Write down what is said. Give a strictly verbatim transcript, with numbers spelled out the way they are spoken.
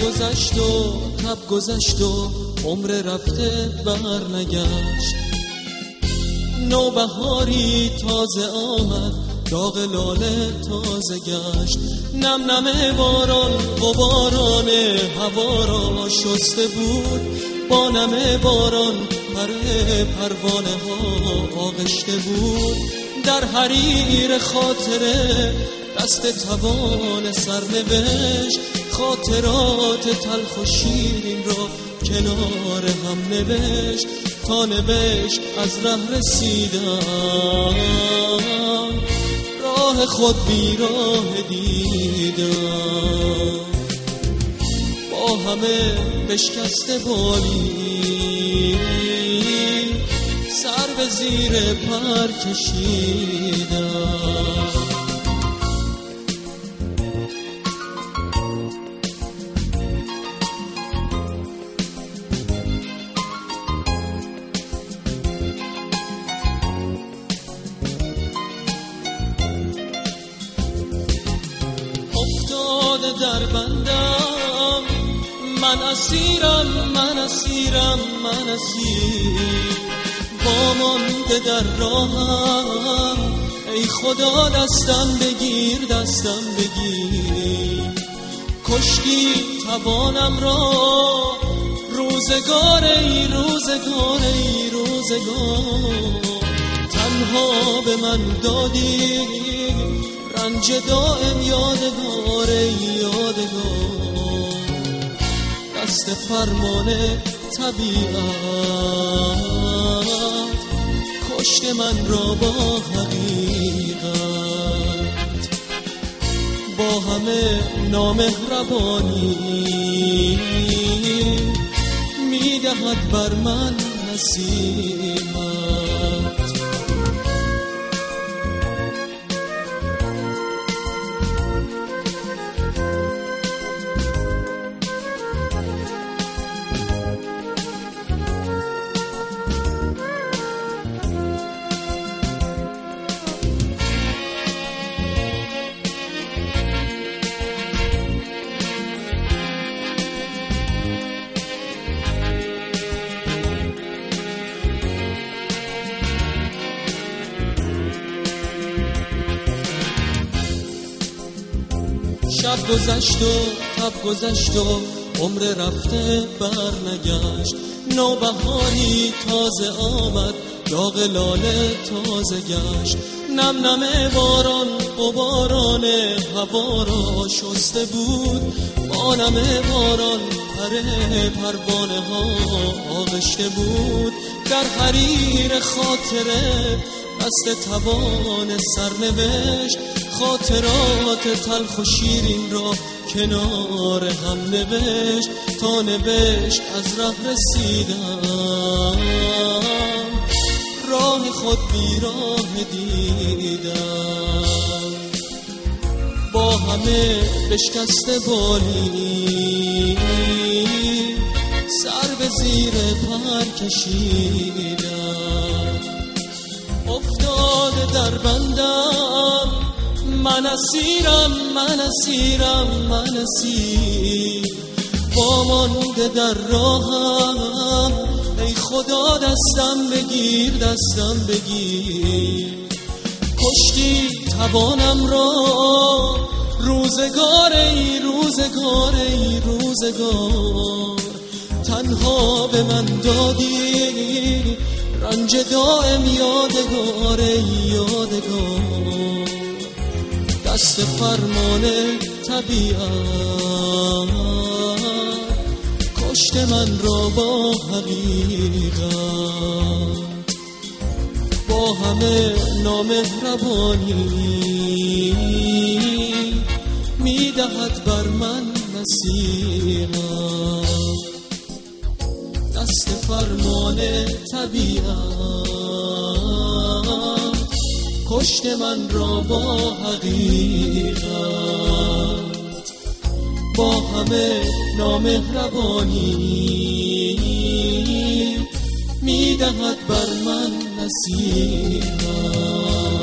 گذشت و تب گذشت و عمر رفته بر نگشت. نوبهاری تازه آمد، داغ لاله تازه گشت. نم نم باران غباران هوا را شسته بود، با نم باران پر پروانه ها آغشته بود. در حریر خاطره دست توان سرنوشت، خاطرات تلخ و شیرین را کنار هم نوشت. تا نوشت از ره رسیدم، راه خود بی راه دیدم. با همه بشکسته بالی، سر به زیر پر کشیدم. در بندم من اسیرم، من اسیرم، من اسیر. با مانده در راهم، ای خدا دستم بگیر، دستم بگیر. کشتی توانم را روزگار، ای روزگار، ای روزگار. تنها به من دادی رنج دائم، یادگار، یادگار. دست فرمان طبیعت کشت من را با حقیقت. با همه نامهربانی میدهد بر من نصیحت. شب گذشت و تب گذشت و عمر رفته بر نگشت. نوبهاری تازه آمد، داغ لاله تازه گشت. نم نم باران غباران هوا را شسته بود، با نم باران پر پروانه ها آغشته بود. در حریر خاطره دست توان سرنوشت، خاطرات تلخ و شیرین را کنار هم نوشت. تا نوشت از ره رسیدم، راه خود بی راه دیدم. با همه بشکسته بالی، سر به زیر پر کشیدم. افتاده در بندم من اسیرم، من اسیرم، من اسیر. با مانده در راهم، ای خدا دستم بگیر، دستم بگیر. کشتی توانم را روزگار، ای روزگار، ای روزگار. تنها به من دادی رنج دائم، یادگار، یادگار. دست فرمان طبیعت کشت من را با حقیقت. با همه نامهربانی میدهد بر من نصیحت. دست فرمان طبیعت کشت من را با حقیقت. با همه نامهربانی میدهد بر من نصیحت.